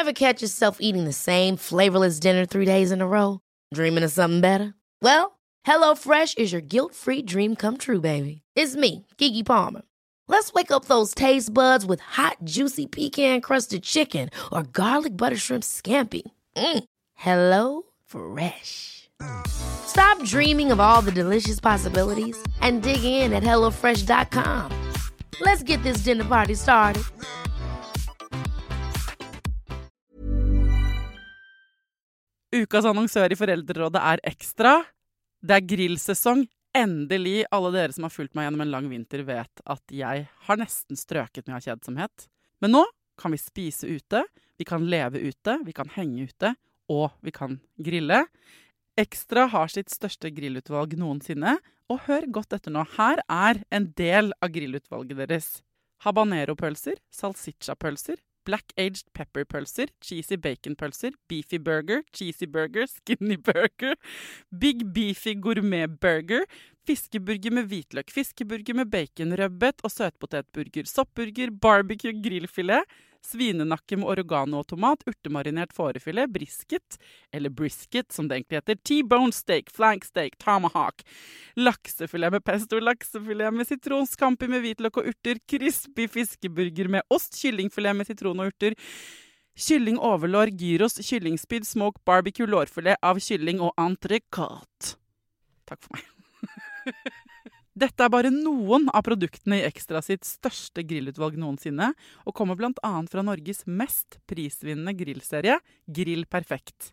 Ever catch yourself eating the same flavorless dinner 3 days in a row? Dreaming of something better? Well, HelloFresh is your guilt-free dream come true, baby. It's me, Keke Palmer. Let's wake up those taste buds with hot, juicy pecan-crusted chicken or garlic butter shrimp scampi. Hello Fresh. Stop dreaming of all the delicious possibilities and dig in at HelloFresh.com. Let's get this dinner party started. Ukas annonsør i Foreldrerådet Ekstra. Det grillsesong. Endelig, alle dere som har fulgt meg gjennom en lang vinter vet at jeg har nesten strøket med av kjedsomhet. Men nå kan vi spise ute, vi kan leve ute, vi kan henge ute, og vi kan grille. Ekstra har sitt største grillutvalg noensinne, og hør godt etter nå. Her en del av grillutvalget deres. Habanero-pølser, salsiccia-pølser, black-aged pepper-pølser, cheesy bacon-pølser, beefy burger, cheesy burger, skinny burger, big beefy gourmet-burger, fiskeburger med hvitløk, fiskeburger med bacon, røbbet og søtpotetburger, soppburger, barbecue, grillfilet, svinenakke med oregano og tomat, urtemarinert fårefilet, brisket, eller brisket som det egentlig heter, T-bone steak, flank steak, tomahawk, laksefilet med pesto, laksefilet med sitron, scampi med hvitløk og urter, crispy fiskeburger med ost, kyllingfilet med sitron og urter, kylling overlår, gyros, kyllingspyd, smoke, barbecue, lårfilet av kylling og entrecôte. Takk for meg. Dette bare noen av produktene i Ekstra sitt største grillutvalg noensinne, og kommer blant annet fra Norges mest prisvinnende grillserie, Grill Perfekt.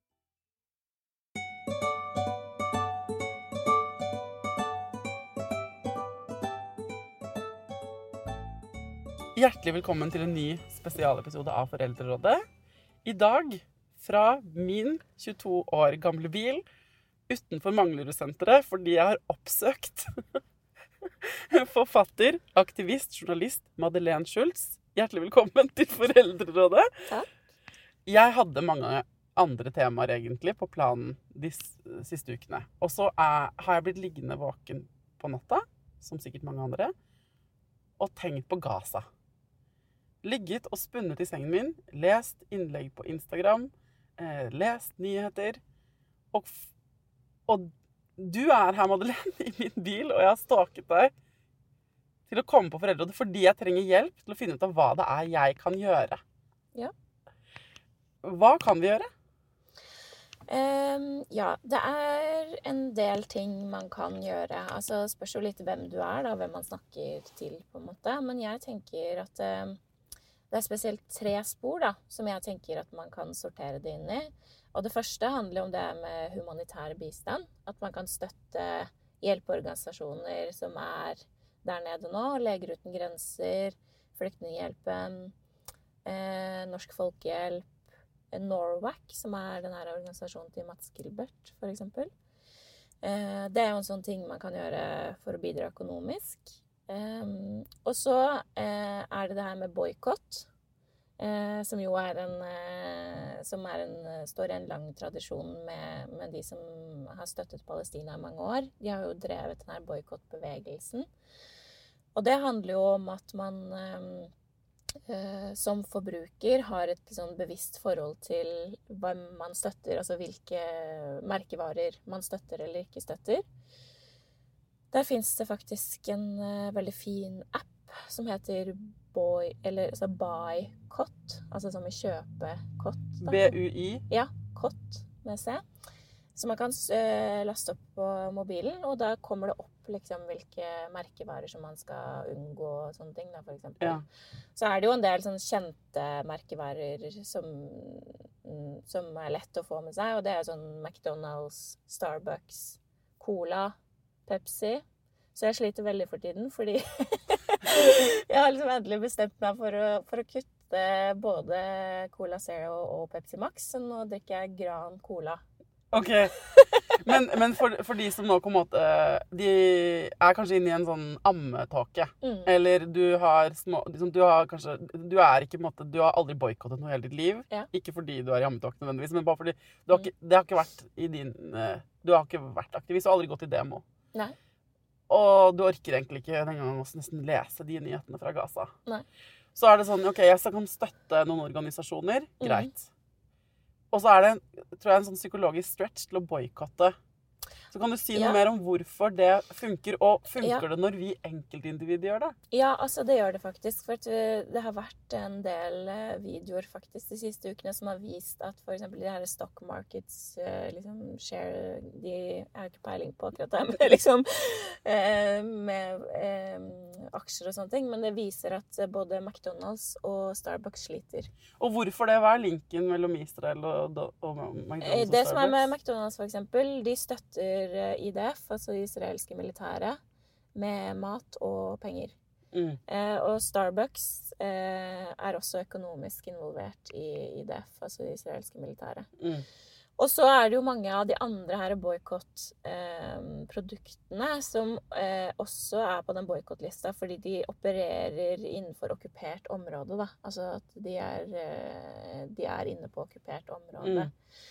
Hjertelig velkommen til en ny spesialepisode av Foreldrerådet. I dag, fra min 22 år gamle bil, utenfor Manglerud-senteret, fordi jeg har oppsøkt forfatter, aktivist, journalist Madeleine Schultz. Hjertelig velkommen til Foreldrerådet. Takk. Jeg hadde mange andre temaer egentlig på planen de siste ukene. Og så har jeg blitt liggende våken på natta, som sikkert mange andre, og tenkt på Gaza. Ligget og spunnet i sengen min, lest innlegg på Instagram, lest nyheter, og du her, Madeleine, i min bil, og jeg har stalket deg til å komme på Foreldrerådet fordi jeg trenger hjelp til å finne ut av hva det jeg kan gjøre. Ja. Hva kan vi gjøre? Ja, det en del ting man kan gjøre. Altså, spørs jo litt hvem du da, hvem man snakker til, på en måte. Men jeg tenker at det spesielt 3 spor, da, som jeg tenker at man kan sortere det inn i. Og det første handler om det med humanitær bistand. At man kan støtte hjelpeorganisasjoner som der nede nå. Leger uten grenser, Flyktninghjelpen, Norsk Folkehjelp, Norwac, som den her organisasjonen til Mats Gilbert, for eksempel. Det jo en sånn ting man kan gjøre for å bidra økonomisk. Og så det her med boykott. Som jo står i en lang tradisjon med de som har støttet Palestina i mange år. De har jo drevet denne boykottbevegelsen. Og det handler jo om at man som forbruker har et sånn bevisst forhold til hva man støtter, altså hvilke merkevarer man støtter eller ikke støtter. Der finnes det faktisk en veldig fin app som heter Buykott, altså som i kjøpekott. BUI? Ja, kott med C. Så man kan laste opp på mobilen, og da kommer det opp liksom hvilke merkevarer som man skal unngå og sånne ting, da, for eksempel. Ja. Så det jo en del sånn kjente merkevarer som lett å få med seg, og det sånn McDonald's, Starbucks, Cola, Pepsi. Så jeg sliter veldig for tiden, fordi jeg har liksom endelig bestemt meg for å kutte både Cola Zero og Pepsi Max, så nå drikker jeg Gran Cola. Ok, men for de som nå på en måte, de kanskje inne i en sånn ammetåke, eller du har kanskje, du ikke på en måte, du har aldri boykottet noe hele ditt liv, ikke fordi du i ammetåke nødvendigvis, men bare fordi det har ikke vært du har ikke vært aktivist, du har aldri gått i demo. Nei. Og du orker egentlig ikke den gangen å nesten lese de nyhetene fra Gaza. Nei. så det sånn, ok, jeg kan støtte noen organisasjoner, greit. Og så det, tror jeg, en sånn psykologisk stretch til å boykotte. Så kan du si noe mer om hvorfor det funker, og funker det når vi enkeltindivider gjør det? Ja, altså det gjør det faktisk, for det har vært en del videoer faktisk de siste ukene som har vist at for eksempel de her stock markets, liksom share, de har ikke peiling på akkurat det, men liksom med aksjer og sånne ting, men det viser at både McDonald's og Starbucks sliter. Og hvorfor det? Hva linken mellom Israel og McDonald's og det Starbucks? som med McDonald's for eksempel, de støtter IDF, altså israelske militære, med mat og penger. Og Starbucks også økonomisk involvert i IDF, altså israelske militære. Og så det jo mange av de andre her boykott-produktene som også på den boykottlista, fordi de opererer innenfor okkupert område, da. Altså at de inne på okkupert område.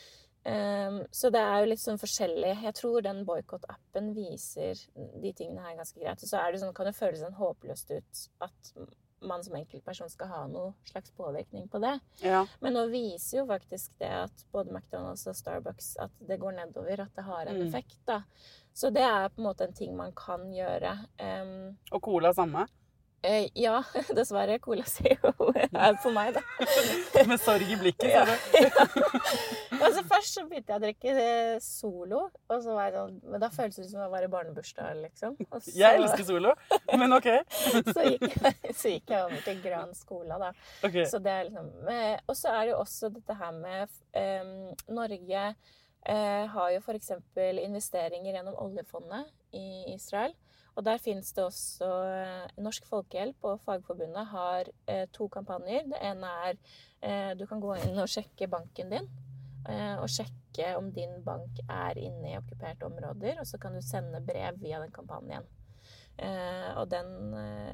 Så det jo litt sånn forskjellig. Jeg tror den boykott-appen viser de tingene her ganske greit. Og så det sånn, kan det føles sånn håpløst ut at man som enkeltperson skal ha noe slags påvirkning på det. Ja. Men nå viser jo faktisk det at både McDonald's og Starbucks at det går nedover, at det har en effekt, da. Så det på en måte en ting man kan gjøre. Og cola samme? Ja, dessverre. Cola sier jo for meg, da. Med sorg i blikket, ja. Altså, først så begynte jeg å drikke Solo, og så sånn, men da føltes det som å være i barnebursdag, liksom. Så, jeg elsker Solo, men ok. så gikk jeg over til Gran Cola, da. Okay. Så det liksom, og så det jo også dette her med Norge har jo for eksempel investeringer gjennom oljefondet i Israel. Og der finnes det også Norsk Folkehjelp og Fagforbundet har 2 kampanjer. Det ene du kan gå inn og sjekke banken din, og sjekke om din bank inne i okkuperte områder, og så kan du sende brev via den kampanjen. Og den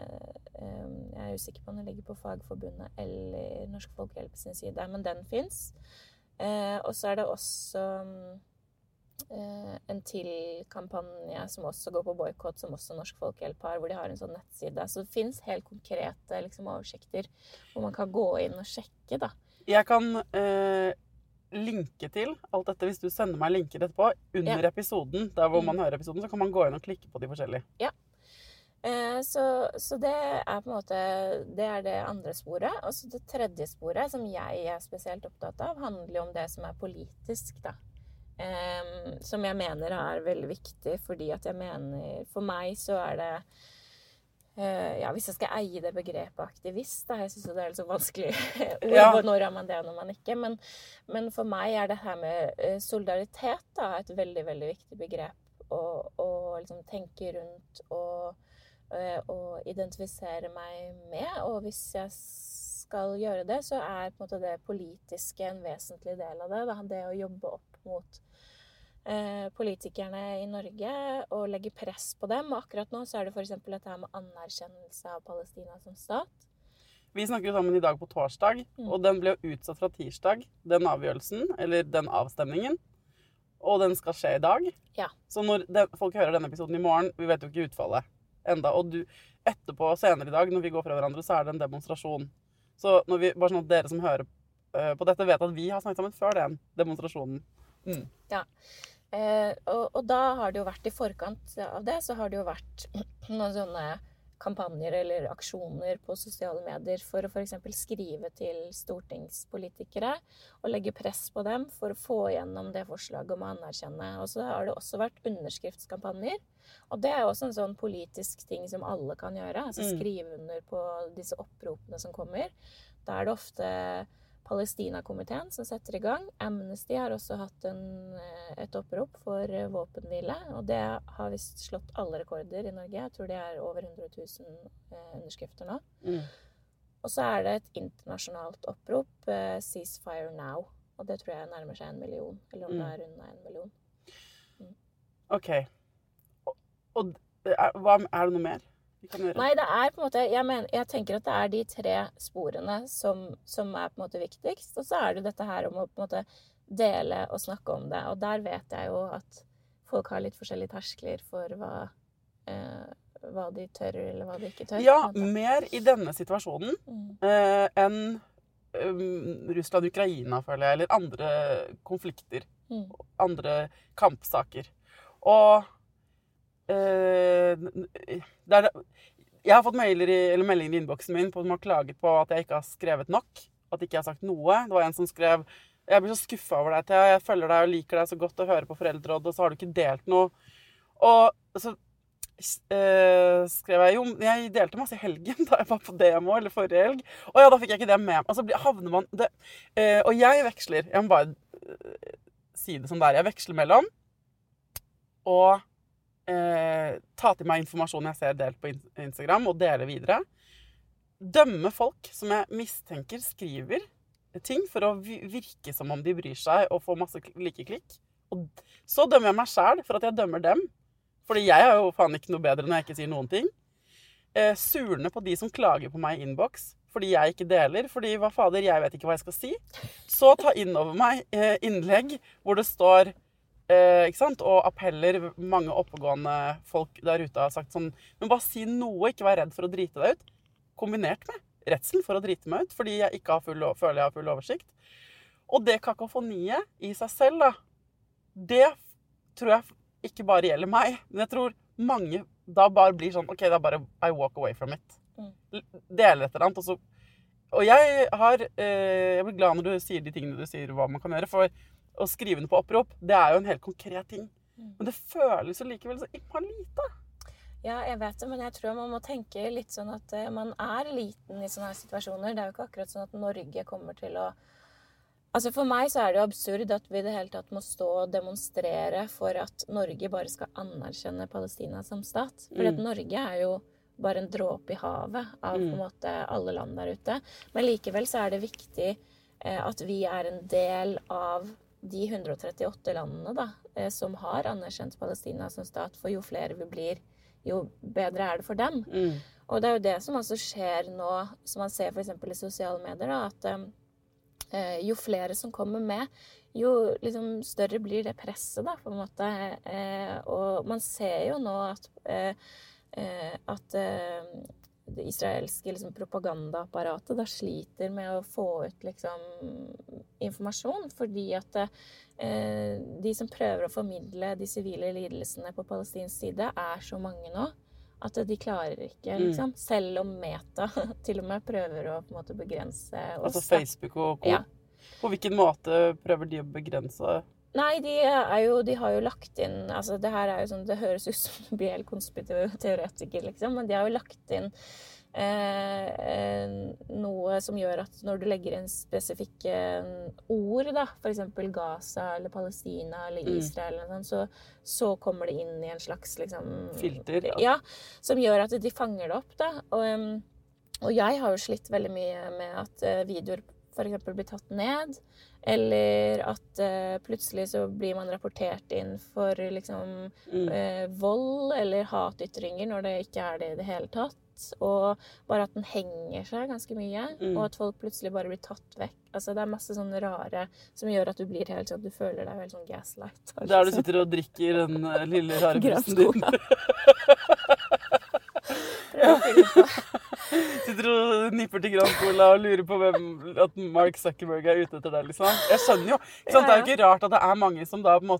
jeg usikker på om den ligger på Fagforbundet eller Norsk Folkehjelp sin side, men den finnes. Og så det også en til kampanje som også går på boykott, som også Norsk Folkehjelp har, hvor de har en sånn nettside. Så det finnes helt konkrete liksom, oversikter hvor man kan gå inn og sjekke, da. Jeg kan linke til alt dette hvis du sender meg linker etterpå under episoden, der hvor man hører episoden, så kan man gå inn og klikke på de forskjellige. Ja. Så det på en måte det det andre sporet. Og så det tredje sporet, som jeg spesielt opptatt av, handler om det som politisk, da. Som jeg mener veldig viktig, fordi at jeg mener, for meg så det ja, hvis jeg skal eie det begrepet aktivist, da, jeg synes det litt så vanskelig ord, ja. Når man det og når man ikke, men for meg det her med solidaritet da, et veldig, veldig viktig begrep å liksom tenke rundt og identifisere meg med, og hvis jeg skal gjøre det, så på en måte det politiske en vesentlig del av det, da, det å jobbe opp mot politikerne i Norge og legge press på dem. Og akkurat nå så det for eksempel dette her med anerkjennelse av Palestina som stat. Vi snakker sammen i dag på torsdag, og den ble jo utsatt fra tirsdag, den avgjørelsen, eller den avstemningen, og den skal skje i dag. Ja. Så når folk hører denne episoden i morgen, vi vet jo ikke utfallet enda, og etterpå senere i dag, når vi går fra hverandre, så det en demonstrasjon. Så når vi, bare sånn at dere som hører på dette vet at vi har snakket sammen før den demonstrasjonen. Ja, og da har det jo vært i forkant av det, så har det jo vært noen sånne kampanjer eller aksjoner på sosiale medier for å for eksempel skrive til stortingspolitikere og legge press på dem for å få gjennom det forslaget om å anerkjenne. Og så har det også vært underskriftskampanjer, og det også en sånn politisk ting som alle kan gjøre, altså skrive under på disse oppropene som kommer. Da det ofte Palestina-komiteen som setter i gang. Amnesty har også hatt et opprop for våpenhvile, og det har visst slått alle rekorder i Norge. Jeg tror det over 100 000 underskrifter nå. Og så det et internasjonalt opprop, Ceasefire Now, og det tror jeg nærmer seg 1 million, eller om det rundt 1 million. Ok. Og hva det noe mer? Nei, det på en måte, jeg tenker at det de 3 sporene som på en måte viktigst, og så det dette her om å på en måte dele og snakke om det, og der vet jeg jo at folk har litt forskjellige terskler for hva de tør, eller hva de ikke tør. Ja, mer i denne situasjonen enn Russland-Ukraina, føler jeg, eller andre konflikter, andre kampsaker. Og jeg har fått meldinger i innboksen min på at de har klaget på at jeg ikke har skrevet nok, at ikke jeg har sagt noe. Det var en som skrev, jeg blir så skuffet over deg, Thea, jeg følger deg og liker deg så godt å høre på foreldreråd, og så har du ikke delt noe. Og så skrev jeg, jo, jeg delte masse i helgen da jeg var på demo, eller forrige helg, og ja, da fikk jeg ikke det med. Altså havner man, og jeg veksler, jeg må bare si det som det er, jeg veksler mellom og ta til meg informasjon jeg ser delt på Instagram, og dele videre. Dømme folk som jeg mistenker skriver ting for å virke som om de bryr seg og få masse likeklikk. Og så dømmer jeg meg selv for at jeg dømmer dem. Fordi jeg er jo faen ikke noe bedre når jeg ikke sier noen ting. Surne på de som klager på meg i inbox, fordi jeg ikke deler, fordi hva fader, jeg vet ikke hva jeg skal si. Så ta inn over meg innlegg hvor det står ikke sant? Og appeller, mange oppegående folk der ute har sagt sånn, men bare si noe, ikke vær redd for å drite deg ut, kombinert med redselen for å drite meg ut, fordi jeg ikke føler jeg har full oversikt. Og det kakofoniet i seg selv, da, det tror jeg ikke bare gjelder meg, men jeg tror mange da bare blir sånn, ok, da bare I walk away from it. Deler et eller annet, og jeg blir glad når du sier de tingene du sier hva man kan gjøre, for å skrive noe på opprop, det er jo en helt konkret ting. Men det føles jo likevel så innmari lite. Ja, jeg vet det, men jeg tror man må tenke litt sånn at man er liten i sånne situasjoner. Det er jo ikke akkurat sånn at Norge kommer til å... Altså for meg så er det jo absurd at vi i det hele tatt må stå og demonstrere for at Norge bare skal anerkjenne Palestina som stat. For at Norge er jo bare en dråpe i havet av på en måte alle land der ute. Men likevel så er det viktig at vi er en del av de 138 landene da, som har anerkjent Palestina som stat, for jo flere vi blir, jo bedre er det for dem. Og det er jo det som også skjer nå, som man ser for eksempel i sosiale medier, da, at jo flere som kommer med, jo liksom større blir det presset da, på en måte. Og man ser jo nå at det israelske liksom, propagandaapparatet da sliter med å få ut liksom, informasjon, fordi at de som prøver å formidle de sivile lidelsene på palestinsk side er så mange nå, at de klarer ikke, liksom, selv om Meta til og med prøver å på en måte begrense oss. Altså Facebook og Co. Ja. På hvilken måte prøver de å begrense? Nei, de har jo lagt inn, altså det her er jo sånn, det høres ut som det blir helt konspirativ teoretiker, liksom, men de har jo lagt inn noe som gjør at når du legger inn spesifikke ord, da, for eksempel Gaza eller Palestina eller Israel, eller sånn, så kommer det inn i en slags liksom, filter, ja, som gjør at de fanger det opp, da. Og jeg har jo slitt veldig mye med at videoer for eksempel blir tatt ned, eller at plutselig så blir man rapportert inn for liksom, vold eller hatytringer når det ikke er det i det hele tatt. Og bare at den henger seg ganske mye, og at folk plutselig bare blir tatt vekk. Altså det er masse sånne rare som gjør at du blir helt sånn, du føler deg helt sånn gaslight. Der du sitter og drikker den lille rare brusen din. Prøv å fylle på. Sitter og nipper til Grand Cola og lurer på at Mark Zuckerberg er ute etter deg, liksom. Jeg skjønner jo. Ikke sant? Det er jo ikke rart at det er mange som da på en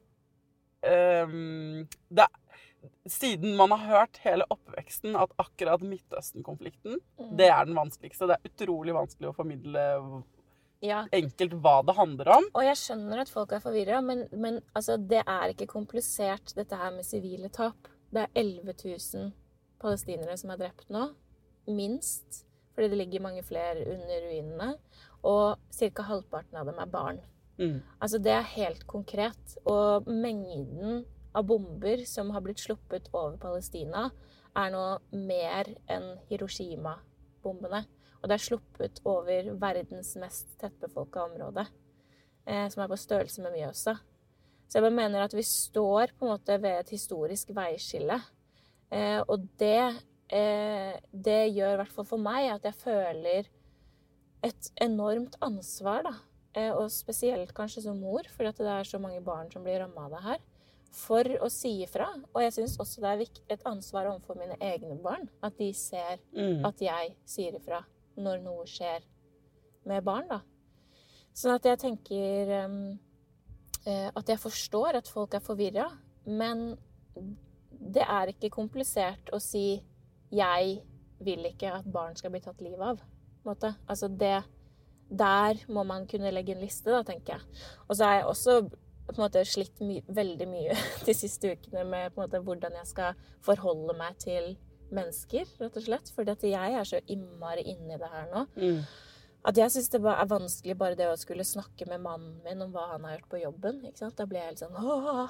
måte... siden man har hørt hele oppveksten at akkurat Midtøsten-konflikten, det er den vanskeligste. Det er utrolig vanskelig å formidle enkelt hva det handler om. Og jeg skjønner at folk er forvirret, men altså, det er ikke komplisert, dette her med sivile tap. Det er 11 000 palestinere som er drept nå, minst, fordi det ligger mange flere under ruinene, og cirka halvparten av dem er barn. Altså, det er helt konkret, og mengden av bomber som har blitt sluppet over Palestina er nå mer enn Hiroshima-bombene. Og det er sluppet over verdens mest tettbefolkede område, som er på størrelse med Mjøsa. Så jeg bare mener at vi står på en måte ved et historisk veiskille. Og det gjør i hvert fall for meg at jeg føler et enormt ansvar, da. Og spesielt kanskje som mor, fordi at det er så mange barn som blir rammet av det her. for å si ifra. Og jeg synes også det er et ansvar overfor mine egne barn, at de ser at jeg sier ifra når noe skjer med barn, da. Sånn at jeg tenker at jeg forstår at folk er forvirret, men det er ikke komplisert å si jeg vil ikke at barn skal bli tatt livet av, på en måte. Altså der må man kunne legge en liste, da, tenker jeg. Og så har jeg også på en måte slitt veldig mye de siste ukene med på en måte hvordan jeg skal forholde meg til mennesker, rett og slett. Fordi at jeg er så innmari inne i det her nå. At jeg synes det er vanskelig bare det å skulle snakke med mannen min om hva han har gjort på jobben, ikke sant? Da blir jeg helt sånn,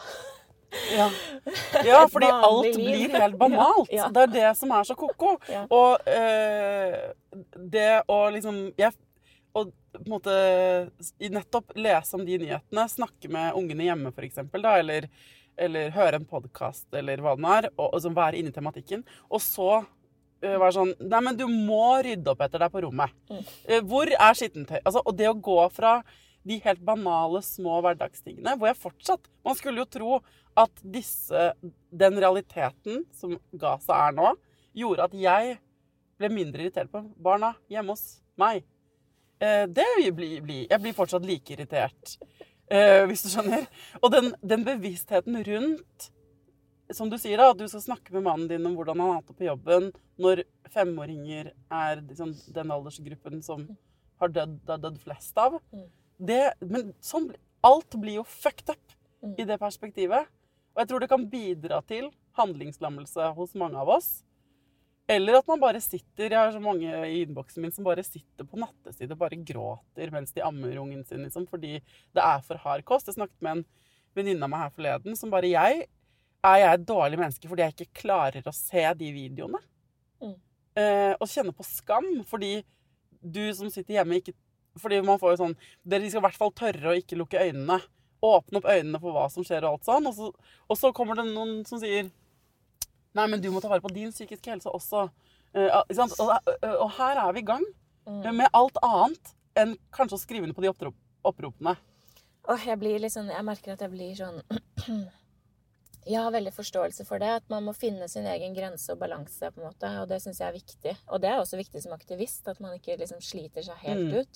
Ja, fordi alt blir helt banalt. Ja. Det er det som er så koko. Ja. Og det å liksom... Og på en måte nettopp lese om de nyhetene, snakke med ungene hjemme for eksempel, da, eller høre en podcast, eller hva den er, og så være inne i tematikken. Og så være sånn, nei, men du må rydde opp etter deg på rommet. Hvor er skittentøy? Altså, og det å gå fra de helt banale, små hverdagstingene, hvor jeg fortsatt, man skulle jo tro at den realiteten som Gaza er nå, gjorde at jeg ble mindre irritert på barna hjemme hos meg. Jeg blir fortsatt like irritert, hvis du skjønner. Og den bevisstheten rundt, som du sier da, at du skal snakke med mannen din om hvordan han har hatt det på jobben, når 5-åringer er liksom, den aldersgruppen som har dødd flest av. Men sånn, alt blir jo fucked up i det perspektivet. Og jeg tror det kan bidra til handlingslammelse hos mange av oss. Eller at man bare sitter, jeg har så mange i innboksen min som bare sitter på nattestid og bare gråter mens de ammer ungen sin, liksom, fordi det er for hard kost. Jeg snakket med en venninne av meg her forleden, som bare er jeg et dårlig menneske fordi jeg ikke klarer å se de videoene? Og kjenne på skam, fordi du som sitter hjemme ikke, fordi man får jo sånn, dere skal i hvert fall tørre å ikke lukke øynene, åpne opp øynene for hva som skjer og alt sånn, og så kommer det noen som sier, nei, men du må ta vare på din psykiske helse også. Og her er vi i gang med alt annet enn kanskje å skrive inn på de oppropene. Jeg merker at jeg blir sånn... Jeg har veldig forståelse for det, at man må finne sin egen grense og balanse, på en måte, og det synes jeg er viktig. Og det er også viktig som aktivist, at man ikke liksom sliter seg helt ut.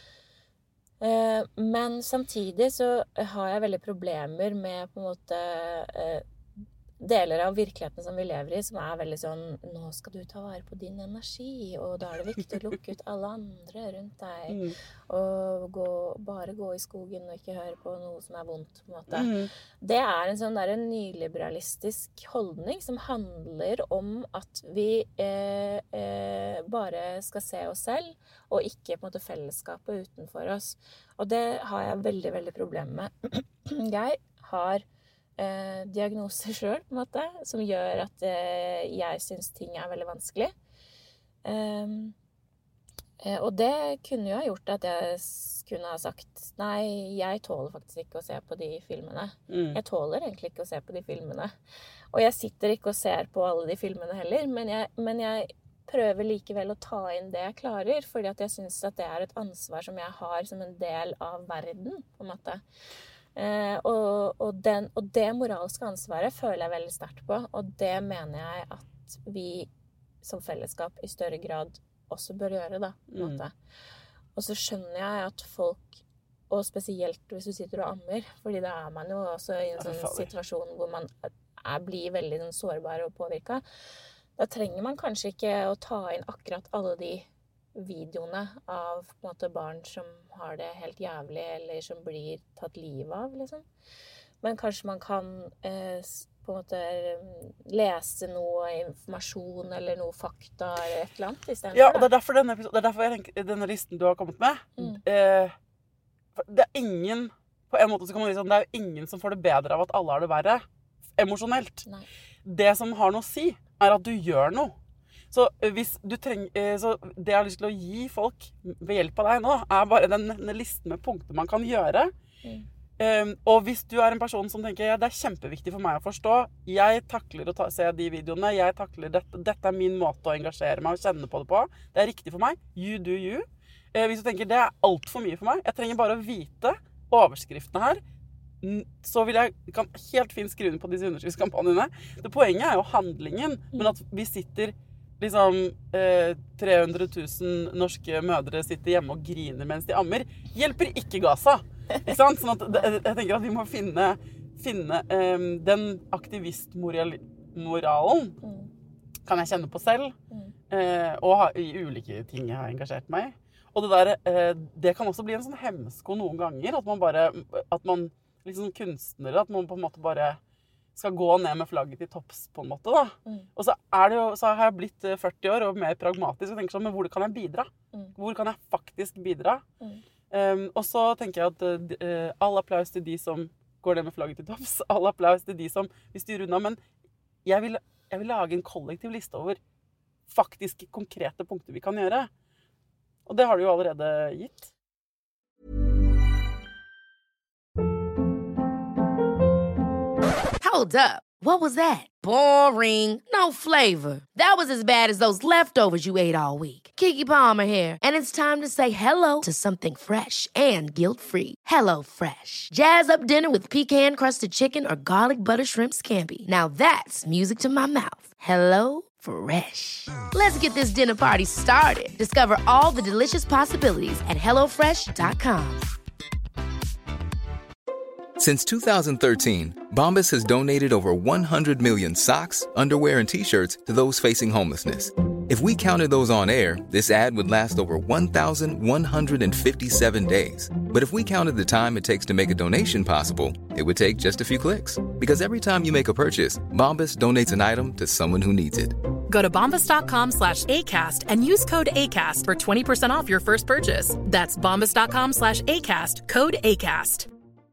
Men samtidig så har jeg veldig problemer med på en måte... deler av virkeligheten som vi lever i, som er veldig sånn, nå skal du ta vare på din energi, og da er det viktig å lukke ut alle andre rundt deg, og bare gå i skogen og ikke høre på noe som er vondt, på en måte. Det er en sånn der nyliberalistisk holdning som handler om at vi bare skal se oss selv, og ikke på en måte fellesskapet utenfor oss. Og det har jeg veldig, veldig problemer med. Jeg har diagnoser selv, på en måte, som gjør at jeg synes ting er veldig vanskelig. Og det kunne jo ha gjort at jeg kunne ha sagt, nei, jeg tåler faktisk ikke å se på de filmene. Jeg tåler egentlig ikke å se på de filmene. Og jeg sitter ikke og ser på alle de filmene heller, men jeg prøver likevel å ta inn det jeg klarer, fordi at jeg synes at det er et ansvar som jeg har som en del av verden, på en måte. Og det moralske ansvaret føler jeg veldig sterkt på, og det mener jeg at vi som fellesskap i større grad også bør gjøre, da, på en måte. Og så skjønner jeg at folk, og spesielt hvis du sitter og ammer, fordi da er man jo også i en sånn situasjon hvor man blir veldig sårbar og påvirket, da trenger man kanskje ikke å ta inn akkurat alle de videoene av på en måte barn som har det helt jævlig, eller som blir tatt livet av, liksom. Men kanskje man kan på en måte lese noe informasjon, eller noe fakta, eller et eller annet, i stedet for det. Ja, og det er derfor jeg tenker, denne listen du har kommet med, det er ingen, på en måte så kan man si sånn, det er jo ingen som får det bedre av at alle har det verre, emosjonelt. Nei. Det som har noe å si, er at du gjør noe. Så hvis du så det jeg har lyst til å gi folk ved hjelp av deg nå, er bare denne listen med punkter man kan gjøre. Og hvis du er en person som tenker, ja, det er kjempeviktig for meg å forstå, jeg takler å se de videoene, jeg takler dette er min måte å engasjere meg og kjenne på det på, det er riktig for meg, you do you. Hvis du tenker, det er alt for mye for meg, jeg trenger bare å vite overskriftene her, så kan helt fint skrive på disse underskriftskampanjene. Det poenget jo handlingen, men at vi sitter liksom 300 000 norske mødre sitter hjemme og griner mens de ammer, hjelper ikke Gaza. Ikke sant? Sånn at jeg tenker at vi må finne den aktivistmoralen kan jeg kjenne på selv, og i ulike ting jeg har engasjert meg i. Og det kan også bli en sånn hemsko noen ganger, at man liksom kunstnere, at man på en måte bare skal gå ned med flagget til topps på en måte da. Og så har jeg blitt 40 år og mer pragmatisk og tenker sånn, men hvor kan jeg bidra? Hvor kan jeg faktisk bidra? Og så tenker jeg at all applaus til de som går ned med flagget til topps, all applaus til de som vil styre unna, men jeg vil lage en kollektiv liste over faktiske konkrete punkter vi kan gjøre. Og det har du jo allerede gitt. Hold up. What was that? Boring. No flavor. That was as bad as those leftovers you ate all week. Keke Palmer here, and it's time to say hello to something fresh and guilt-free. Hello Fresh. Jazz up dinner with pecan-crusted chicken or garlic butter shrimp scampi. Now that's music to my mouth. Hello Fresh. Let's get this dinner party started. Discover all the delicious possibilities at hellofresh.com. Since 2013, Bombas has donated over 100 million socks, underwear, and T-shirts to those facing homelessness. If we counted those on air, this ad would last over 1,157 days. But if we counted the time it takes to make a donation possible, it would take just a few clicks. Because every time you make a purchase, Bombas donates an item to someone who needs it. Go to bombas.com/ACAST and use code ACAST for 20% off your first purchase. That's bombas.com/ACAST, code ACAST.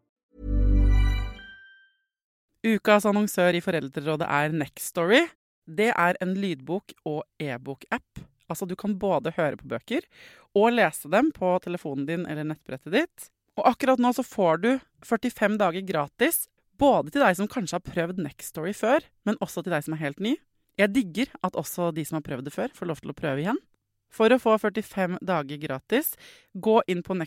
Ukas annonsør i Foreldrerådet Nextory. Det en lydbok- og e-bok-app. Altså du kan både høre på bøker og lese dem på telefonen din eller nettbrettet ditt. Og akkurat nå så får du 45 dager gratis, både til deg som kanskje har prøvd Nextory før, men også til deg som helt ny. Jeg digger at også de som har prøvd det før får lov til å prøve igjen. For å få 45 dager gratis, gå inn på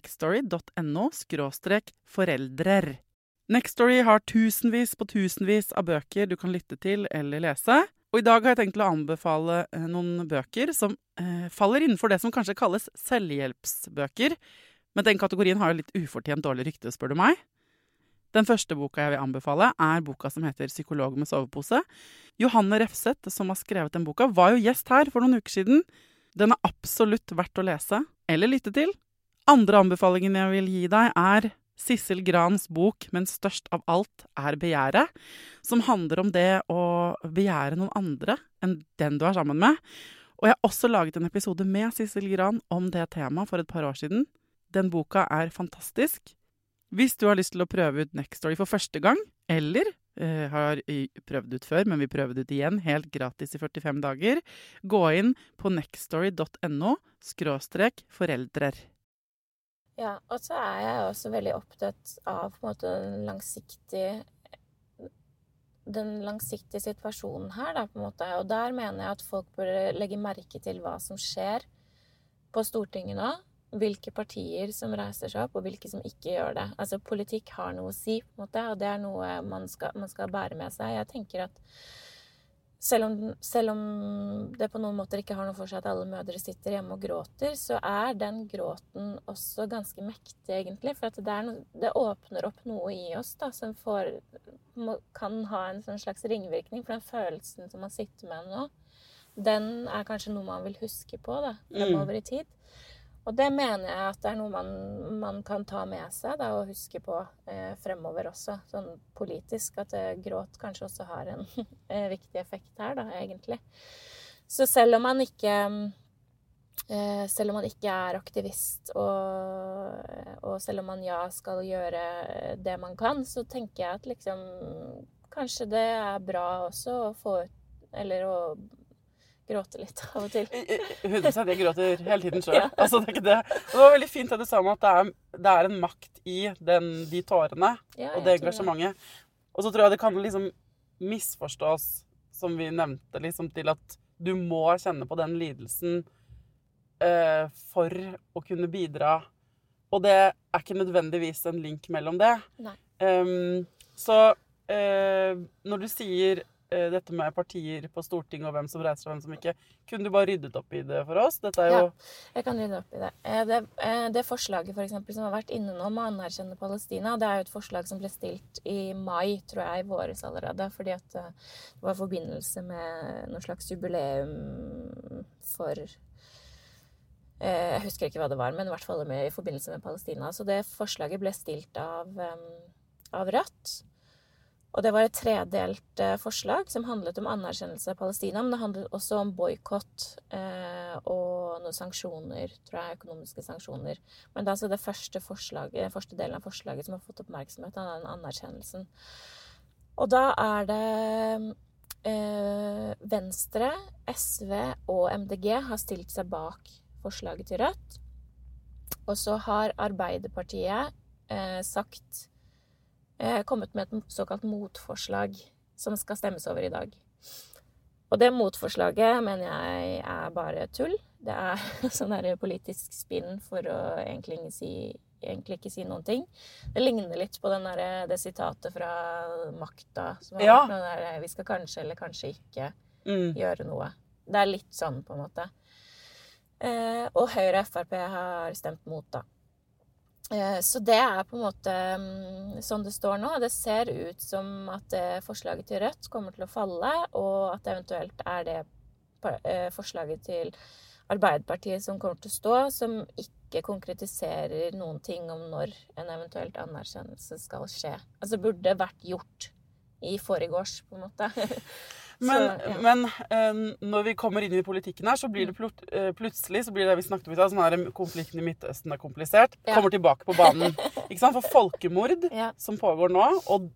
nextory.no/foreldrer. Nextory har tusenvis på tusenvis av bøker du kan lytte til eller lese. Og i dag har jeg tenkt å anbefale noen bøker som faller innenfor det som kanskje kalles selvhjelpsbøker. Men den kategorien har jo litt ufortjent dårlig rykte, spør du meg. Den første boka jeg vil anbefale boka som heter Psykolog med sovepose. Johanne Refseth, som har skrevet den boka, var jo gjest her for noen uker siden. Den absolutt verdt å lese eller lytte til. Andre anbefalingen jeg vil gi deg Sissel Grans bok, men størst av alt begjæret, som handler om det å begjære noen andre enn den du sammen med. Og jeg har også laget en episode med Sissel Gran om det temaet for et par år siden. Den boka fantastisk. Hvis du har lyst til å prøve ut Nextory for første gang, eller har prøvd ut før, men vil prøve det ut igjen, helt gratis i 45 dager, gå inn på nextory.no/foreldrer. Ja, og så jeg også veldig opptatt av på en måte den langsiktige situasjonen her, da, på en måte. Og der mener jeg at folk bør legge merke til hva som skjer på Stortinget nå, hvilke partier som reiser seg opp, og hvilke som ikke gjør det. Altså, politikk har noe å si, på en måte, og det noe man skal bære med seg. Jeg tenker at selv om det på noen måter ikke har noe for seg at alle mødre sitter hjemme og gråter, så den gråten også ganske mektig, egentlig. For at det åpner opp noe i oss da, som kan ha en sånn slags ringvirkning. For den følelsen som man sitter med nå, den kanskje noe man vil huske på da, fremover i tid. Og det mener jeg at det noe man kan ta med seg da, og huske på fremover også, sånn politisk, at gråt kanskje også har en viktig effekt her da, egentlig. Så selv om man ikke aktivist, og selv om man skal gjøre det man kan, så tenker jeg at liksom, kanskje det bra også å få ut, eller å gråte litt av og til. 100% jeg gråter hele tiden selv. Ja. Altså, det det var veldig fint at du sa om at det en makt i de tårene og det engasjementet. Og så tror jeg det kan liksom misforstås, som vi nevnte, liksom, til at du må kjenne på den lidelsen for å kunne bidra Og det er ikke nødvendigvis en link mellom det. Nei. Så når du sier dette med partier på Stortinget og hvem som reiser og hvem som ikke, kunne du bare ryddet opp i det for oss? Dette er jo... Ja, jeg kan rydde opp i det. Det forslaget for eksempel, som har vært inne nå med å anerkjenne Palestina, det er jo et forslag som ble stilt i mai, tror jeg, i våres allerede, fordi at det var i forbindelse med noen slags jubileum for... Jeg husker ikke hva det var, men i hvert fall i forbindelse med Palestina. Så det forslaget ble stilt av Rødt. Og det var et tredelt forslag som handlet om anerkjennelse av Palestina, men det handlet også om boykott og noen sanksjoner, tror jeg, økonomiske sanksjoner. Men det er altså det første delen av forslaget som har fått oppmerksomhet av den anerkjennelsen. Og da er det Venstre, SV og MDG har stilt seg bak forslaget til Rødt. Og så har Arbeiderpartiet kommet med et såkalt motforslag som skal stemmes over i dag. Og det motforslaget mener jeg er bare tull. Det er sånn der politisk spinn for å egentlig ikke si noen ting. Det ligner litt på det sitatet fra Makta, som har vært noe der, vi skal kanskje eller kanskje ikke gjøre noe. Det er litt sånn på en måte. Og Høyre og FrP har stemt mot da. Så det er på en måte sånn det står nå. Det ser ut som at forslaget til Rødt kommer til å falle, og at eventuelt er det forslaget til Arbeiderpartiet som kommer til å stå, som ikke konkretiserer noen ting om når en eventuelt anerkjennelse skal skje. Altså burde vært gjort i forgårs, på en måte. Men når vi kommer inn i politikken her, så blir det plutselig så blir det vi snakket om i dag, sånn her konflikten i Midtøsten er komplisert, kommer tilbake på banen. Ikke sant? For folkemord som pågår nå,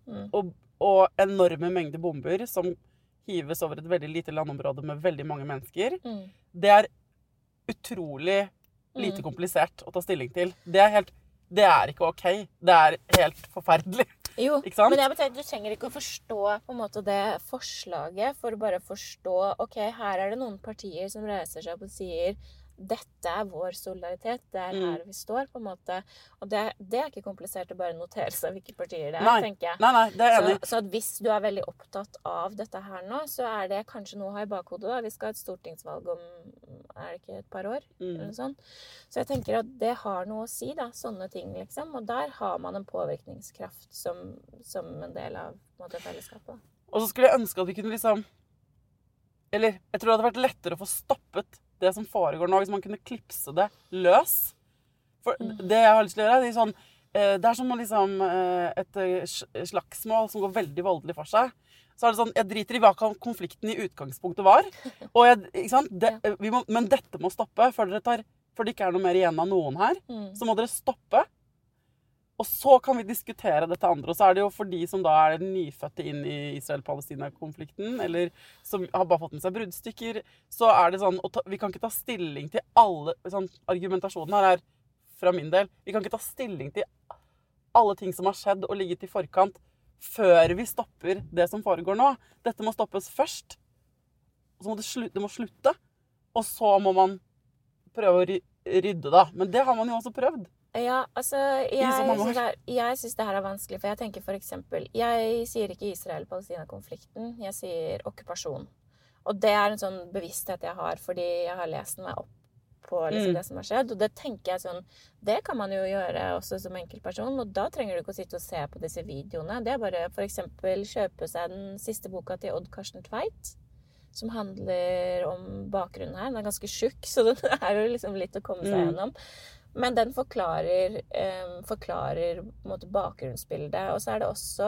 og enorme mengder bomber som hives over et veldig lite landområde med veldig mange mennesker, det er utrolig lite komplisert å ta stilling til. Det er ikke ok. Det er helt forferdelig. Jo, men jeg betenker, du trenger ikke å forstå på en måte det forslaget for å bare forstå, ok, her er det noen partier som reiser seg opp og sier dette er vår solidaritet, det er her vi står på en måte, og det er ikke komplisert å bare notere seg hvilke partier det er, tenker jeg. Nei, det er enig. Så at hvis du er veldig opptatt av dette her nå, så er det kanskje noe å ha i bakhodet da. Vi skal ha et stortingsvalg om, er det ikke et par år? Eller sånn. Så jeg tenker at det har noe å si da, sånne ting liksom, og der har man en påvirkningskraft som en del av på en måte, fellesskapet. Og så skulle jeg ønske at vi kunne liksom, eller jeg tror det hadde vært lettere å få stoppet det som foregår nå, hvis man kunne klipse det løs. For det jeg har lyst til å gjøre, det er som liksom et slagsmål som går veldig voldelig for seg. Så er det sånn, jeg driter i hva konflikten i utgangspunktet var. Og ikke sant? Men dette må stoppe, før det ikke er noe mer igjen av noen her. Så må dere stoppe. Og så kan vi diskutere dette andre, og så er det jo for de som da er nyfødte inn i Israel-Palestina-konflikten, eller som har bare fått med seg bruddstykker, så er det sånn, vi kan ikke ta stilling til alle, sånn, argumentasjonen her er fra min del, vi kan ikke ta stilling til alle ting som har skjedd og ligget i forkant, før vi stopper det som foregår nå. Dette må stoppes først, og så må det må slutte, og så må man prøve å rydde da. Men det har man jo også prøvd. Ja, altså, jeg synes det her er vanskelig, for jeg tenker for eksempel, jeg sier ikke Israel-Palestina-konflikten, jeg sier okkupasjon. Og det er en sånn bevissthet jeg har, fordi jeg har lest meg opp på liksom, det som har skjedd, og det tenker jeg sånn, det kan man jo gjøre også som enkeltperson, og da trenger du ikke å sitte og se på disse videoene. Det er bare for eksempel kjøpe seg den siste boka til Odd Karsten Tveit, som handler om bakgrunnen her. Den er ganske tjukk, så det er jo liksom litt å komme seg gjennom. Men den forklarer på en måte bakgrunnsbildet. Og så er det også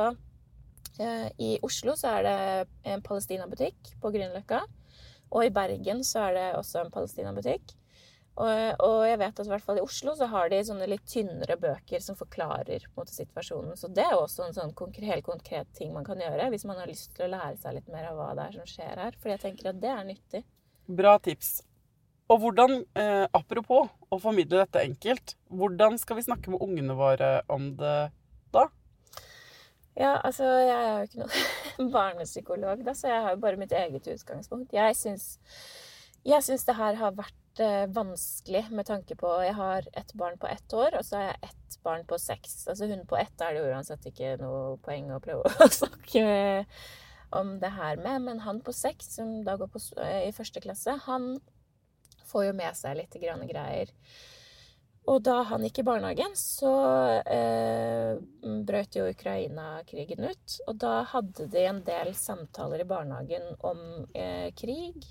i Oslo så er det en Palestina-butikk på Grünerløkka. Og i Bergen så er det også en Palestina-butikk. Og jeg vet at i hvert fall i Oslo så har de sånne litt tynnere bøker som forklarer på en måte situasjonen. Så det er også en sånn helt konkret ting man kan gjøre hvis man har lyst til å lære seg litt mer av hva det er som skjer her. For jeg tenker at det er nyttig. Bra tips. Og hvordan, apropos å formidle dette enkelt, hvordan skal vi snakke med ungene våre om det da? Ja, altså, jeg er jo ikke noen barnepsykolog da, så jeg har jo bare mitt eget utgangspunkt. Jeg synes Jeg synes det her har vært vanskelig med tanke på, jeg har et barn på 1 år, og så har jeg et barn på 6. Altså hun på 1 er det jo uansett ikke noe poeng å prøve å snakke om det her med, men han på 6, som da går i 1. klasse, han får jo med seg litt greier. Og da han gikk i barnehagen, så brøt jo Ukraina-krigen ut. Og da hadde de en del samtaler i barnehagen om krig,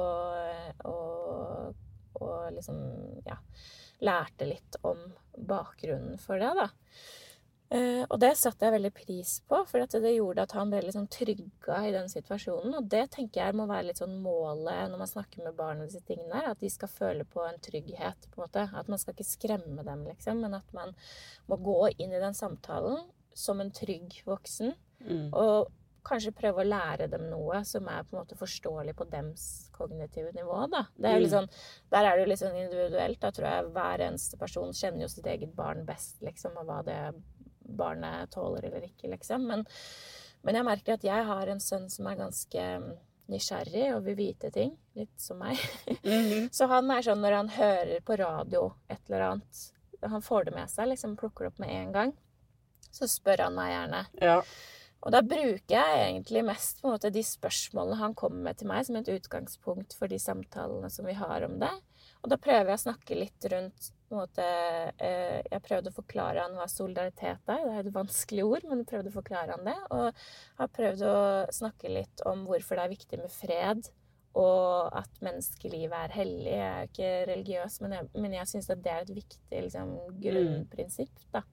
og liksom, ja, lærte litt om bakgrunnen for det, da. Og det satte jeg veldig pris på, for at det gjorde at han ble litt sånn trygga i den situasjonen. Og det tenker jeg må være litt sånn målet når man snakker med barn og disse tingene her, at de skal føle på en trygghet, på en måte. At man skal ikke skremme dem, liksom, men at man må gå inn i den samtalen som en trygg voksen, og kanskje prøve å lære dem noe som på en måte forståelig på dems kognitive nivå, da. Det jo litt sånn, der det jo litt sånn individuelt, da tror jeg hver eneste person kjenner jo sitt eget barn best, liksom, og hva det barnet tåler eller ikke, liksom. Men jeg merker at jeg har en sønn som ganske nysgjerrig og vil vite ting, litt som meg. Så han sånn, når han hører på radio et eller annet, han får det med seg, liksom plukker det opp med en gang, så spør han meg gjerne. Ja. Og da bruker jeg egentlig mest på en måte de spørsmålene han kommer med til meg som et utgangspunkt for de samtalene som vi har om det. Og da prøver jeg å snakke litt rundt, på en måte, jeg prøvde å forklare han hva solidaritet det et vanskelig ord, men jeg prøvde å forklare han det. Og har prøvd å snakke litt om hvorfor det viktig med fred, og at menneskelivet hellig. Jeg jo ikke religiøs, men jeg synes at det et viktig liksom, grunnprinsipp, da.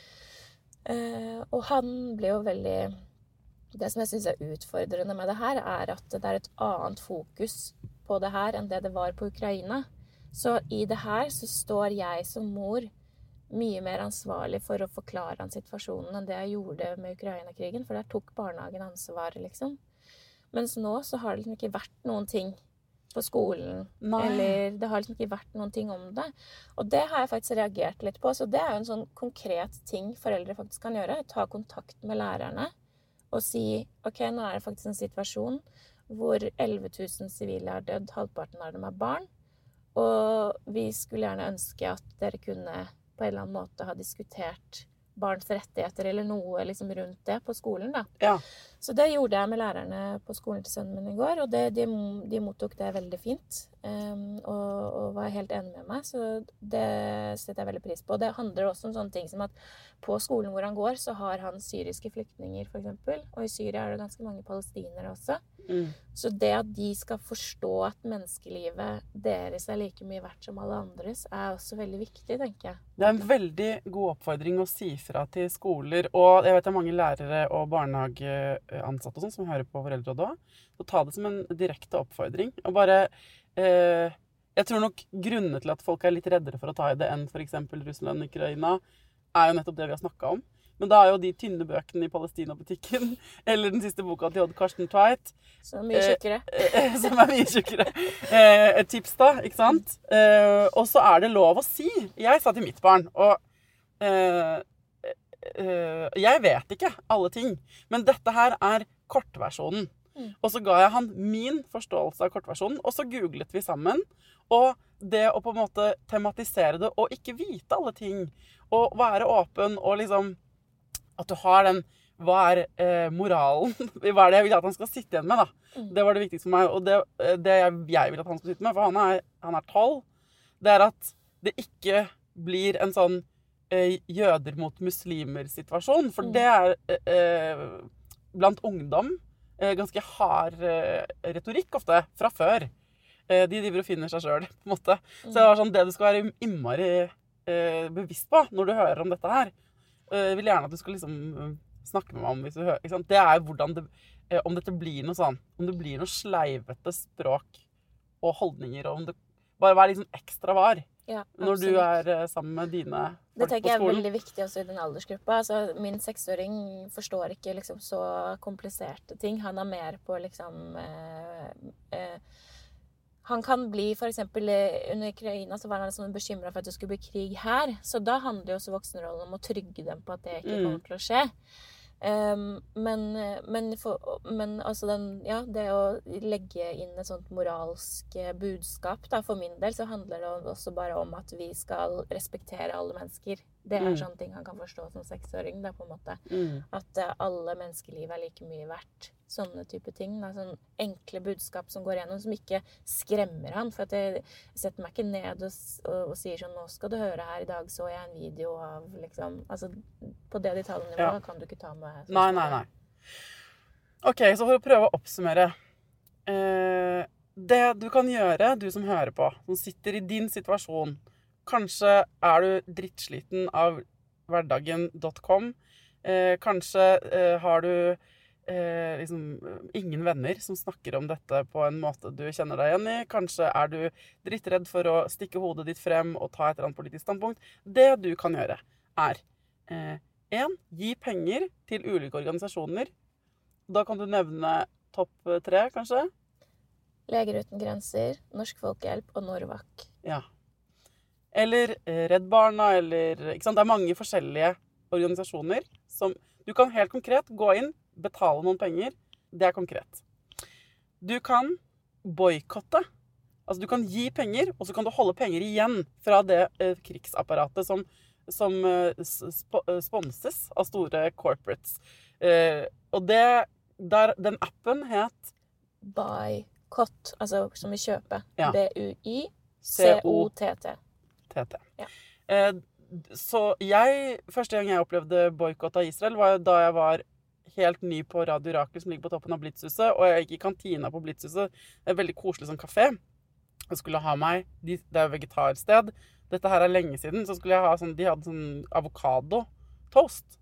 Og han ble jo veldig, det som jeg synes utfordrende med det her, at det et annet fokus på det her enn det var på Ukraina. Så i det her så står jeg som mor mye mer ansvarlig for å forklare han situasjonen enn det jeg gjorde med Ukraina-krigen, for der tok barnehagen ansvaret, liksom. Mens nå så har det liksom ikke vært noen ting på skolen, eller det har liksom ikke vært noen ting om det. Og det har jeg faktisk reagert litt på, så det jo en sånn konkret ting foreldre faktisk kan gjøre, ta kontakt med lærerne og si, ok, nå det faktisk en situasjon hvor 11 000 sivile har dødd, halvparten av dem barn, og vi skulle gjerne ønske at dere kunne på en eller annen måte ha diskutert barns rettigheter eller noe liksom rundt det på skolen, da. Ja. Så det gjorde jeg med lærerne på skolen til sønnen min i går, og de mottok det veldig fint, og var helt enig med meg, så det setter jeg veldig pris på. Det handler også om sånne ting som at på skolen hvor han går, så har han syriske flyktninger, for eksempel, og i Syria det ganske mange palestinere også. Så det at de skal forstå at menneskelivet deres like mye verdt som alle andres, også veldig viktig, tenker jeg. Det en veldig god oppfordring å si fra til skoler, og jeg vet det mange lærere og barnehageansatte og sånn som hører på Foreldrerådet også, så ta det som en direkte oppfordring. Og bare, jeg tror nok grunnen til at folk litt reddere for å ta i det enn for eksempel Russland og Ukraina, jo nettopp det vi har snakket om. Men da jo de tynne bøkene i Palestina-butikken, eller den siste boka til Odd Karsten Tveit. Som mye tjukkere. Som mye tjukkere. Et tips da, ikke sant? Og så det lov å si. Jeg sa til mitt barn, og jeg vet ikke alle ting, men dette her kortversjonen. Og så ga jeg han min forståelse av kortversjonen, og så googlet vi sammen. Og det å på en måte tematisere det, og ikke vite alle ting, og være åpen, og liksom at du har den, hva moralen, hva det jeg vil at han skal sitte igjen med, da. Det var det viktigste for meg, og det jeg vil at han skal sitte med, for han 12, det at det ikke blir en sånn jøder mot muslimer-situasjon, for det blant ungdom ganske hard retorikk ofte, fra før. De driver og finner seg selv, på en måte. Så det var sånn, det du skal være innmari bevisst på når du hører om dette her. Jeg vil gjerne at du skal liksom snakke med meg om hvis du hører, ikke sant? Det hvordan det, om dette blir noe sånn, om det blir noe sleivete språk og holdninger, og om det bare liksom ekstra var når du sammen med dine folk på skolen. Det tenker jeg veldig viktig også i den aldersgruppa. Altså, min 6-åring forstår ikke liksom så kompliserte ting. Han mer på liksom han kan bli, for eksempel under Ukraina, så var han liksom bekymret for at det skulle bli krig her. Så da handler jo også voksenrollen om å trygge dem på at det ikke kommer til å skje. Men altså det å legge inn et sånt moralsk budskap, da, for min del, så handler det også bare om at vi skal respektere alle mennesker. Det sånne ting han kan forstå som 6-åring, da, på en måte. At alle menneskeliv like mye verdt. Sånne type ting. Da. Sånne enkle budskap som går gjennom, som ikke skremmer han. For at jeg setter meg ikke ned og sier sånn, nå skal du høre her, i dag så jeg en video av, liksom, altså, på det digitale nivået kan du ikke ta med. Nei. Ok, så for å prøve å oppsummere. Det du kan gjøre, du som hører på, som sitter i din situasjon, kanskje du drittsliten av hverdagen.com, kanskje har du liksom ingen venner som snakker om dette på en måte du kjenner deg igjen i. Kanskje du drittredd for å stikke hodet ditt frem og ta et eller annet politisk standpunkt. Det du kan gjøre 1. Gi penger til ulike organisasjoner. Da kan du nevne topp 3, kanskje? Leger uten grenser, Norsk Folkehjelp og Norvak. Ja. Eller Redd Barna, eller ikke sant? Det mange forskjellige organisasjoner som du kan helt konkret gå inn, betale noen penger. Det konkret. Du kan boykotte. Altså du kan gi penger, og så kan du holde penger igjen fra det krigsapparatet som sponses av store corporates. Og den appen het Boycott, altså som vi kjøper. Ja. BUYCOTT. Ja. Så første gang jeg opplevde boykott av Israel var da jeg var helt ny på Radio Rakel, som ligger på toppen av Blitzhuset, og jeg gikk i kantina på Blitzhuset. Det veldig koselig sånn kafé. Jeg skulle ha meg, det vegetarsted. Dette her lenge siden, så skulle jeg ha sånn, de hadde sånn avokado-toast.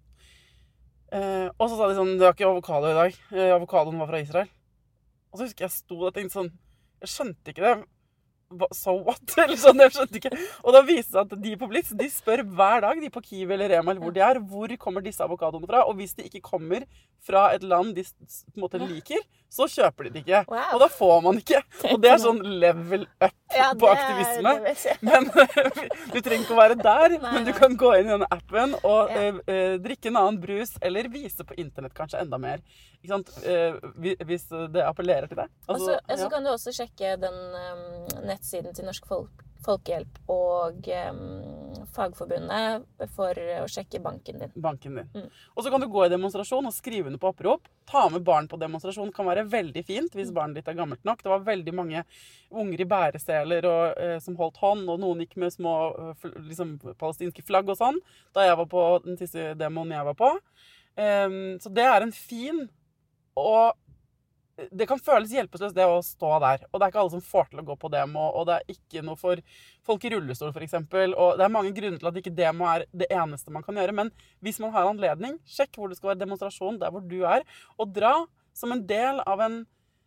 Og så sa de sånn, det var ikke avokado i dag. Avokadoen var fra Israel. Og så husker jeg sto og tenkte sånn, jeg skjønte ikke det. So what? Eller sånn, jeg skjønte ikke. Og da viste det seg at de på Blitz, de spør hver dag, de på Kiwi eller Rema, eller hvor de hvor kommer disse avokadoene fra? Og hvis de ikke kommer fra et land de på en måte liker, så kjøper de det ikke. Wow. Og da får man ikke. Og det sånn level up på aktivisme. Men du trenger ikke å være der, men du kan gå inn i denne appen og drikke en annen brus, eller vise på internett kanskje enda mer. Ikke sant? Hvis det appellerer til deg. Altså, så kan du også sjekke den nettsiden til Norsk Folkehjelp og Fagforbundet for å sjekke banken din. Og så kan du gå i demonstrasjon og skrive under på opprop. Ta med barn på demonstrasjon kan være veldig fint hvis barnet ditt gammelt nok. Det var veldig mange unger i bæreseler som holdt hånd, og noen gikk med små liksom, palestinske flagg og sånn, da jeg var på den siste demoen jeg var på. Så det en fin, og det kan føles hjelpeløst det å stå der, og det ikke alle som får til å gå på demo, og det ikke noe for folk i rullestol for eksempel, og det mange grunner til at ikke demo det eneste man kan gjøre, men hvis man har anledning, sjekk hvor det skal være demonstrasjon der hvor du og dra som en del av en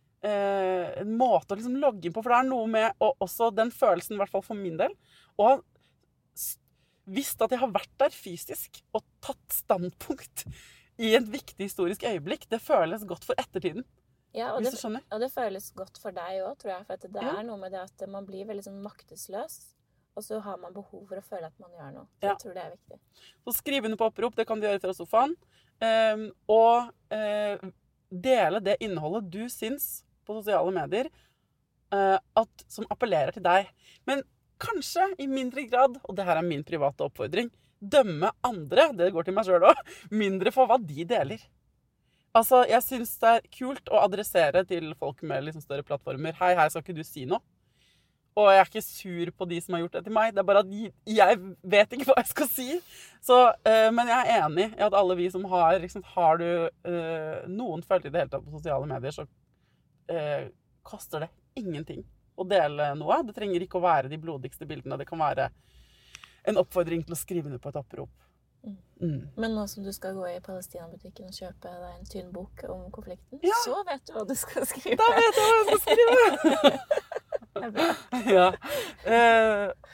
måte å liksom logge inn på, for det noe med, og også den følelsen, i hvert fall for min del, og visst at jeg har vært der fysisk og tatt standpunkt i et viktig historisk øyeblikk, det føles godt for ettertiden. Ja, og det føles godt for deg også, tror jeg, for at det noe med det at man blir veldig sånn maktesløs, og så har man behov for å føle at man gjør noe. Så jeg tror det viktig. Så skriv under på opprop, det kan du gjøre fra sofaen, og dele det innholdet du syns på sosiale medier, som appellerer til deg. Men kanskje i mindre grad, og det her min private oppfordring, dømme andre, det går til meg selv også, mindre for hva de deler. Altså, jeg synes det kult å adressere til folk med liksom større plattformer. Hei, her skal ikke du si noe. Og jeg ikke sur på de som har gjort det til meg. Det bare at jeg vet ikke hva jeg skal si. Så, men jeg enig i at alle vi som har, liksom, har du noen følelser i det hele tatt på sosiale medier, så koster det ingenting å dele noe. Det trenger ikke å være de blodigste bildene. Det kan være en oppfordring til å skrive ned på et opprop. Men nå som du skal gå i Palestina-butikken og kjøpe deg en tynn bok om konflikten, så vet du hva du skal skrive. Da vet jeg hva jeg skal skrive.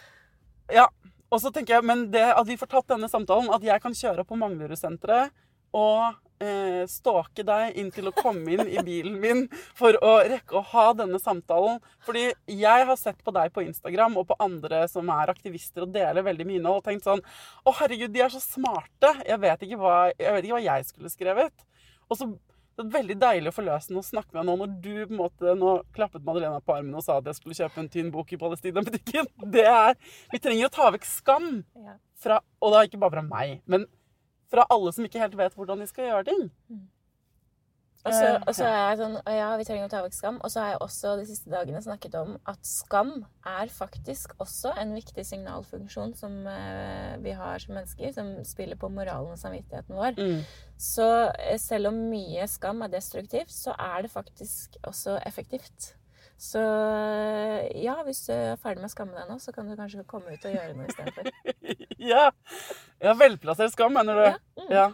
Ja. Og så tenker jeg, men det at vi får tatt denne samtalen, at jeg kan kjøre på Manglerud-senteret å stalke deg inn til å komme inn I bilen min for å rekke å ha denne samtalen. Fordi jeg har sett på deg på Instagram og på andre som aktivister og deler veldig mye innhold og tenkt sånn, herregud, de så smarte. Jeg vet ikke hva jeg skulle skrevet. Og så det veldig deilig og forløsende å snakke med nå når du på en måte nå klappet Madeleine på armen og sa at jeg skulle kjøpe en tynn bok I Palestina-butikken. Vi trenger å ta vekk skam fra, og da ikke bare fra meg, men fra alle som ikke helt vet hvordan de skal gjøre ting. Og så jeg sånn, ja, vi trenger å ta vekk skam. Og så har jeg også de siste dagene snakket om at skam faktisk også en viktig signalfunksjon som vi har som mennesker, som spiller på moralen og samvittigheten vår. Så selv om mye skam destruktivt, så det faktisk også effektivt. Så ja, hvis du ferdig med å skamme deg nå, så kan du kanskje komme ut og gjøre noe I stedet for. Ja, velplassert skam, mener du? Ja.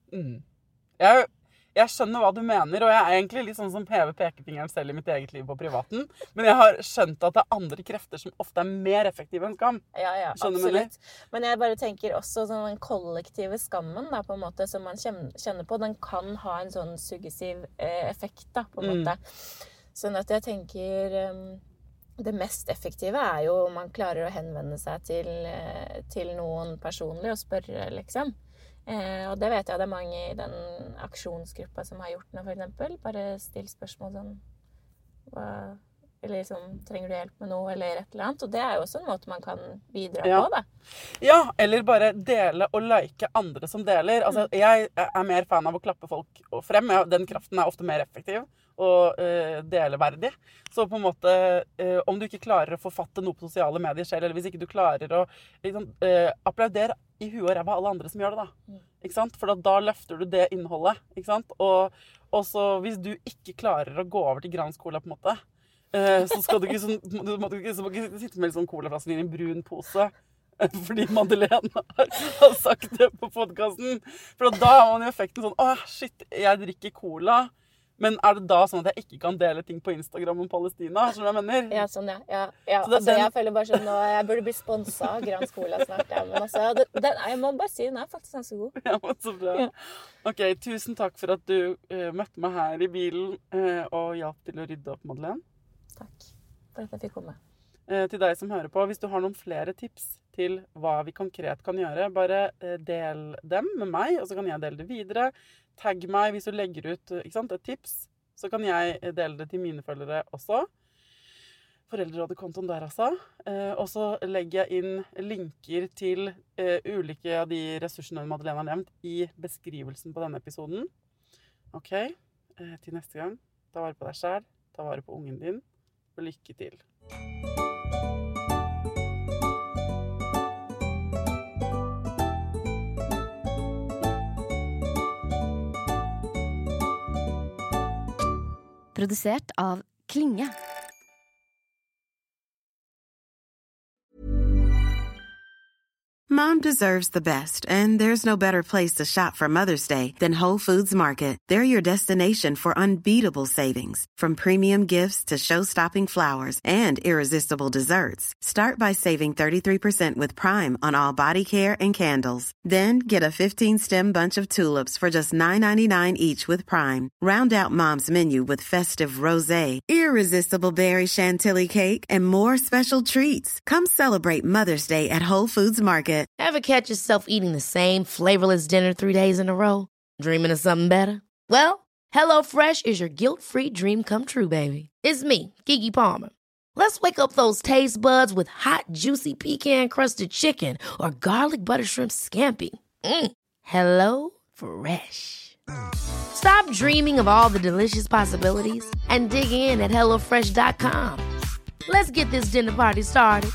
Jeg skjønner hva du mener, og jeg egentlig litt sånn som hever pekefingeren selv I mitt eget liv på privaten, men jeg har skjønt at det andre krefter som ofte mer effektive enn skam. Ja, absolutt. Men jeg bare tenker også sånn den kollektive skammen da, på en måte, som man kjenner på, den kan ha en sånn suggesiv effekt da, på en måte. Sånn at jeg tenker det mest effektive jo om man klarer å henvende seg til noen personlig og spørre, liksom. Og det vet jeg det mange I den aksjonsgruppa som har gjort noe, for eksempel. Bare still spørsmål sånn, eller liksom, trenger du hjelp med noe, eller et eller annet. Og det jo også en måte man kan bidra på, da. Ja, eller bare dele og like andre som deler. Altså, jeg mer fan av å klappe folk frem. Den kraften ofte mer effektiv og deleverdig. Så på en måte, om du ikke klarer å forfatte noe på sosiale medier selv, eller hvis ikke du klarer å liksom, applaudere I huet og ræva alle andre som gjør det da. Ikke sant? For da løfter du det innholdet, ikke sant? Og så hvis du ikke klarer å gå over til Gran Cola på en måte, så skal du ikke, du må ikke sitte med sånn colaflasker I en brun pose, fordi Madeleine har sagt det på podcasten. For da har man jo effekten sånn, shit, jeg drikker cola, men det da sånn at jeg ikke kan dele ting på Instagram om Palestina? Skjønner du hva jeg mener? Ja, sånn, ja. Altså, jeg føler bare sånn, jeg burde bli sponset av Gran Cola snart, ja. Men altså, jeg må bare si, den faktisk ganske god. Ja, men så bra. Ja. Ok, tusen takk for at du møtte meg her I bilen og hjalp til å rydde opp, Madeleine. Takk for at jeg fikk komme. Til deg som hører på, hvis du har noen flere tips til hva vi konkret kan gjøre, bare del dem med meg, og så kan jeg dele det videre. Tagg meg hvis du legger ut ikke sant, et tips, så kan jeg dele det til mine følgere også. Foreldrerådet-kontoen der altså. Og så legger jeg inn linker til ulike av de ressursene Madeleine har nevnt I beskrivelsen på denne episoden. Ok, til neste gang. Ta vare på deg selv, ta vare på ungen din, og lykke til. Produsert av Klinge. Mom deserves the best, and there's no better place to shop for Mother's Day than Whole Foods Market. They're your destination for unbeatable savings, from premium gifts to show-stopping flowers and irresistible desserts. Start by saving 33% with Prime on all body care and candles. Then get a 15-stem bunch of tulips for just $9.99 each with Prime. Round out Mom's menu with festive rosé, irresistible berry chantilly cake, and more special treats. Come celebrate Mother's Day at Whole Foods Market. Ever catch yourself eating the same flavorless dinner 3 days in a row? Dreaming of something better? Well, HelloFresh is your guilt-free dream come true, baby. It's me, Keke Palmer. Let's wake up those taste buds with hot, juicy pecan-crusted chicken or garlic butter shrimp scampi. Hello Fresh. Stop dreaming of all the delicious possibilities and dig in at HelloFresh.com. Let's get this dinner party started.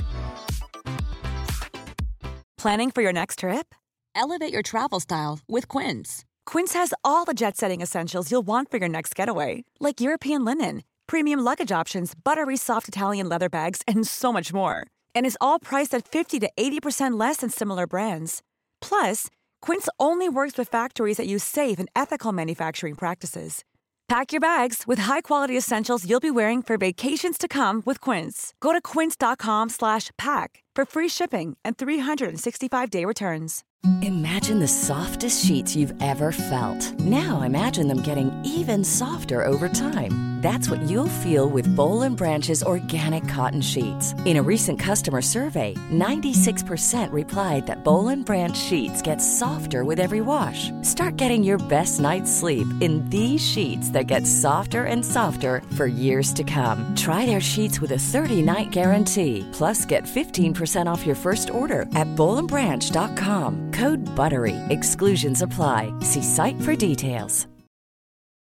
Planning for your next trip? Elevate your travel style with Quince. Quince has all the jet-setting essentials you'll want for your next getaway, like European linen, premium luggage options, buttery soft Italian leather bags, and so much more. And is all priced at 50 to 80% less than similar brands. Plus, Quince only works with factories that use safe and ethical manufacturing practices. Pack your bags with high-quality essentials you'll be wearing for vacations to come with Quince. Go to quince.com/pack for free shipping and 365-day returns. Imagine the softest sheets you've ever felt. Now imagine them getting even softer over time. That's what you'll feel with Boll & Branch's organic cotton sheets. In a recent customer survey, 96% replied that Boll & Branch sheets get softer with every wash. Start getting your best night's sleep in these sheets that get softer and softer for years to come. Try their sheets with a 30-night guarantee. Plus, get 15% off your first order at bollandbranch.com. Code BUTTERY. Exclusions apply. See site for details.